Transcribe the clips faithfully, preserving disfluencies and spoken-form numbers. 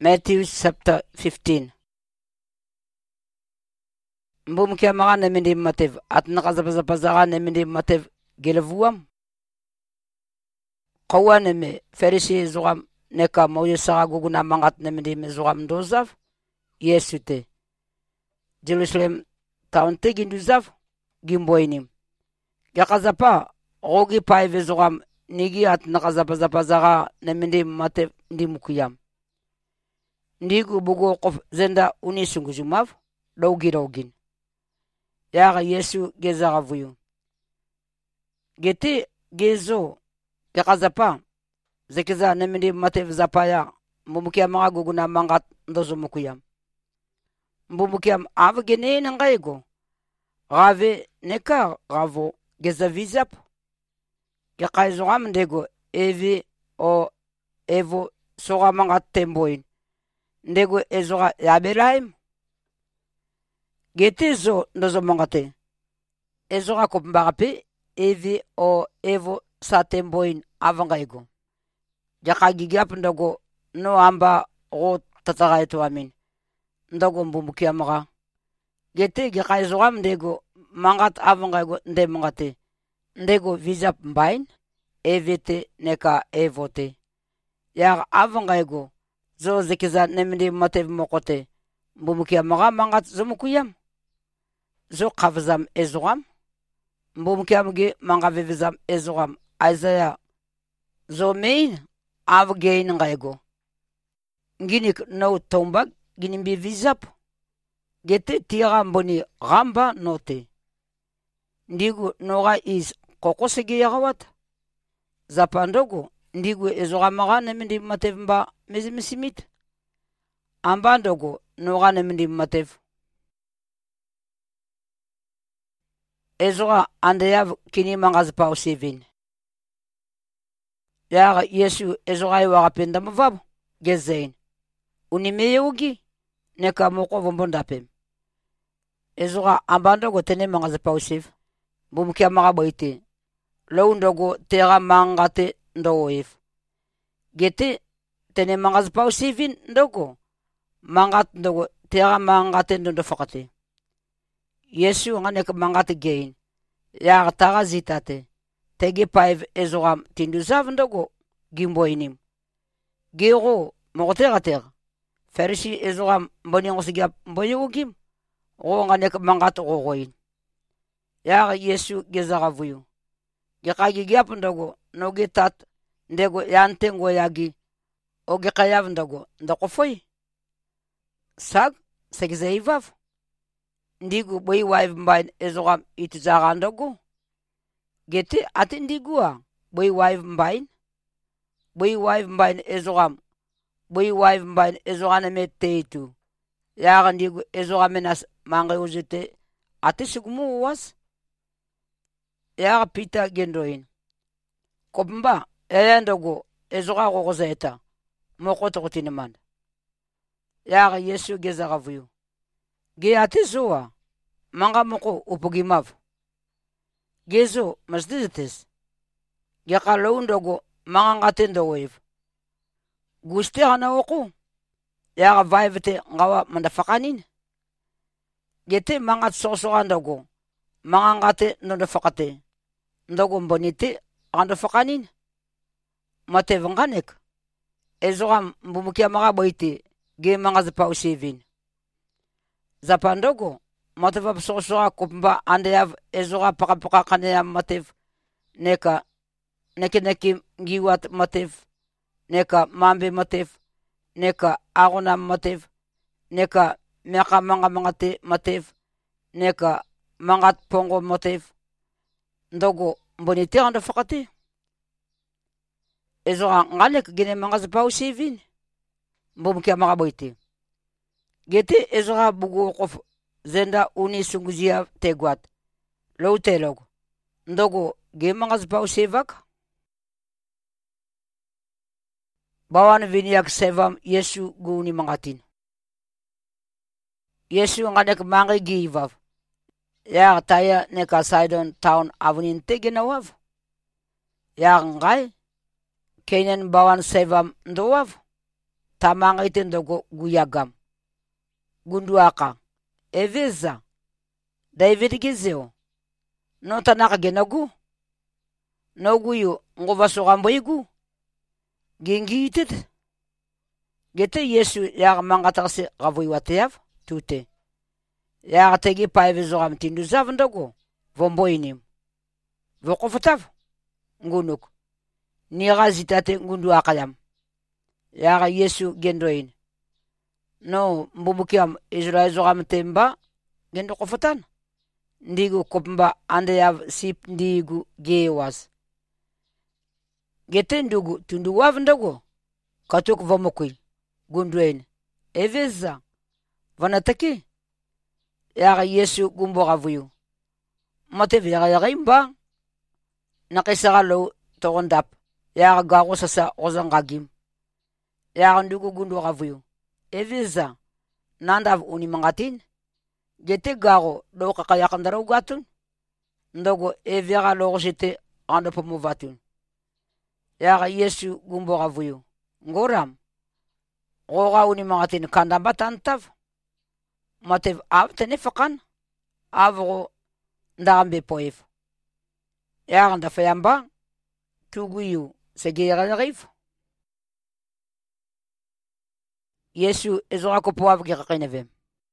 Matthew chapter fifteen. Mbumkia mga nemindi matev at nakazapazapazaka nemindi matev gilavuam. Kawa neme ferisi zuam neka moyo saka guguna mangat nemindi mezuam dozav. Yesu te. Jerusalem taon te ginduzav gimboinim. Yakazapa rogi paive zuam nigi at nakazapazapazaka nemindi matev ndimukuyam. Ndigu bugo qof zenda unisungu jumav dawgi dawgin. Yaga Yesu gezaga vuyu. Gete gezo yakazapa zekiza nemindi matev zapaya mbumukia mga guguna mangat ndozo mukuyam. Mbumukiam ava gene nangayego gave neka gavo geza vizap yakaizo amdego evi o evo soga mangat temboin ndego ezoga yabelaim gete zo ndozo mangate ezoga kopmbagape evi o evo sa temboin avangaigo jakagigap ndogo no amba o tatagaito amin ndogo mbumukia maga gete gakaizo amdego mangat avangaigo nde mangate ndego vizap mbain evite neka evote ya avangaigo zo zekiza nemindi matev mokote mbumukia maga mangat zomukuyam zo kavzam ezogam mbumukia mge mangavevizam ezogam Isaiah zo main avgein ngaigo nginik no tombag ginimbi vizap gete tira mboni gamba note ndigu noga is kokosegi yagawat zapandogo ndigu ezogamaga nemindi matev mba mezimisimit ambandogo noga nemindi matev ezoga andeyav kini mangazpa osivin yaga Yesu ezoga iwaga penda mvabo gezein unimeyugi neka moko vombondapem ezoga ambandogo tene mangazpa osiv bumkia maga boite loundogo tera mangate ndoif gete tene mangazpa osivin ndogo mangat ndogo tera mangate ndo fakate Yesu ngane ka mangate gain ya taga zitate tege paiv ezogam tinduzav ndogo gimboinim gero mogotera ter ferisi ezogam mboni ngosiga mboni ugim o ngane ka mangate gogoin ya Yesu gezaga vuyu gekagi gyap ndogo nogetat ndego yantengo yagi oge kayav ndogo ndako foi sag segzeivav ndigu boy wife mbain ezogam itizaga ndogo gete ati ndigua boy wife mbain boy wife mbain ezogam boy wife mbain ezogana meteitu ya ndigu ezogam menas manga uzete ati sigumu was ya Peter gendoin kopmba eyandogo ezoga gogozeta mokoto kutineman ya Yesu gezaga vuyu ge atizoa manga moko upugimav gezo masdites ge kalondogo manga ngatendo wave guste ana oku ya vaivete ngawa mandafakanin gete manga soso andogo manga ngate ndofakate ndogo mbonite andofakanin mate vanganek ezogam mbumukia maga boite ge manga zapa usivin zapandogo matev soso kopmba andeyav ezoga pakapaka kanea matev neka neke neki ngiwat matev neka mambe matev neka agona matev neka meka manga mangate matev neka mangat pongo matev ndogo mbonite ando fakati ezoga ngalek gene manga zapa usivin mbumukia maga boite gete ezoga bugu qof zenda uni sunguzia tegwat lowtelog ndogo ge mangazpa usevak bawan viniak sevam Yesu guni mangatin Yesu nganek mangi givav ya taya neka Sidon town avunin tegenawav ya ngai Kenan bawan sevam ndowav tamanga itendogo guyagam gunduaka eveza David gizeo no tanaka genagu no guyu ngova sogamboigu gingitit gete Yesu ya mangatase gavoiwateav tute ya tegi paive zogam tindu zavndogo vomboinim vokofotav ngunuk ni gazitate ngundu akayam ya Yesu gendoin no mbumukiam Israel zogam temba gendo kofotan ndigu kopmba ande yav sip ndigu gewas gete ndugu tundu wavndogo katuk vomokui gunduen eveza vanataki ya Yesu gumbo gavuyu mate vira ya imba nakisagalo togondap ya gago sasa ozangagim ya ndugu gundu gavuyu eveza nandav unimangatin gete gago do kakayakandara ugatun ndogo evira lo jete ando pomovatun ya Yesu gumbo gavuyu ngoram goga unimangatin kandamba tantav matev avtene fakan avgo ndambe poef ya nda fayamba tuguyu segera rif Yesu ezora ko poav gi kakinevem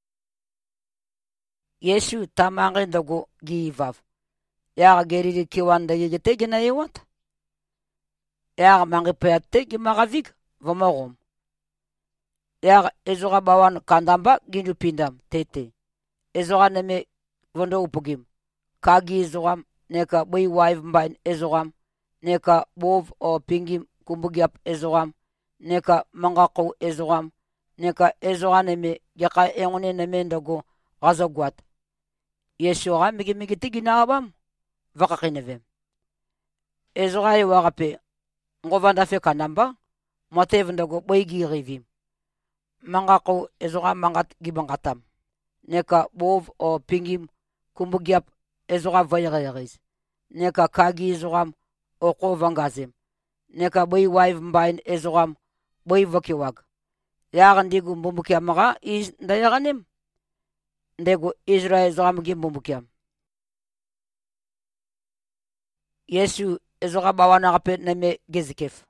Yesu tamange ndogo givav ya geriri kiwanda yegete gena yewat ya mange pete gi magavik vomogom ya ezora bawan kandamba gindu pindam tete ezora neme vondo upugim kagi ezora neka bui wife mbain ezora neka bov o pingim kumbugiap ezora neka mangako ezora neka ezora neme yaka engone neme ndogo gazogwat Yesu ga migi migi tiginabam vakakinevem ezora yewagape ngovanda fe kanamba motev ndogo boigi rivim mangako ezora mangat gibangatam neka bov o pingim kumbugiap ezora vayreris neka kagi ezoram o kovangazem neka boy wife mbain ezoram boy vokiwag yagan digu mbumbukiam maga is ndayaganim ndego Israel ezoram gimbumbukiam Yesu ezora bawana gape neme gezikef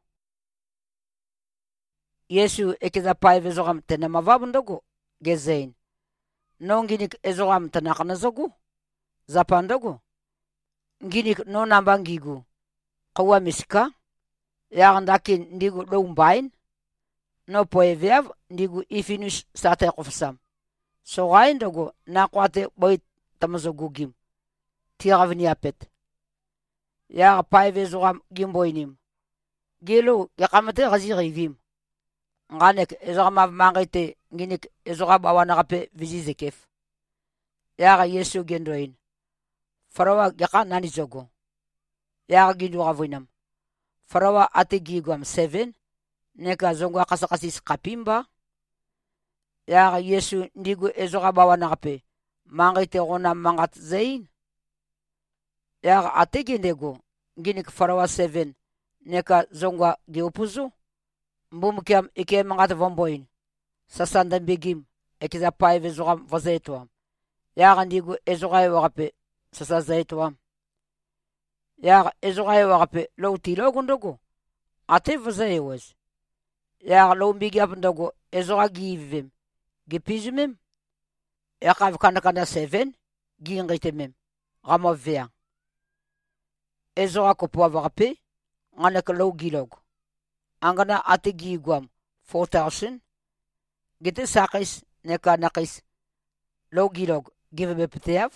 Yesu ekiza paive ezoram tenema vabundogo gezein nonginik ezoram tanakana zogu zapandogo nginik no namba ngigu kawa miska yagan dakin ndigu dombain no poevev ndigu ifinus sate qofsam so gaindogo na kwate boy tamazogugim tiravni apet ya paive zoram gimboinim gelo yakamate gazirivim nganek ezorama mangite nginik ezorab awana gape vizizekef ya Yesu gendoin farawa yaka nani zogo ya gindu gavoinam farawa ategigwam seven neka zongo kasakasis kapimba ya Yesu ndigu ezorab awana gape mangite gona mangat zain ya ategindego nginik farawa seven neka zongo geopuzu mbumkiam ike mangat vomboin sasanda bigim ekiza paive zoram vazetwa ya ndigu ezogai wagape sasa zaitwa ya ezogai wagape loti logundogo ate vazayewes ya lo mbigiap ndogo ezoga givim gipizumim ya kav kanda kanda seven gingitemem gamovea ezoga kopwa wagape nganek lo gilog angana ate gigwam four thousand gite sakis neka nakis lo gilog give me pteav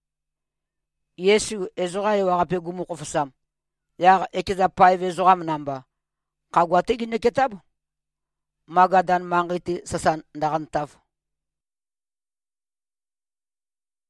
Yesu ezora wagape gumu kofsam ya ekiza paive zoram namba kagwate gine kitabu magadan mangiti sasan ndagantav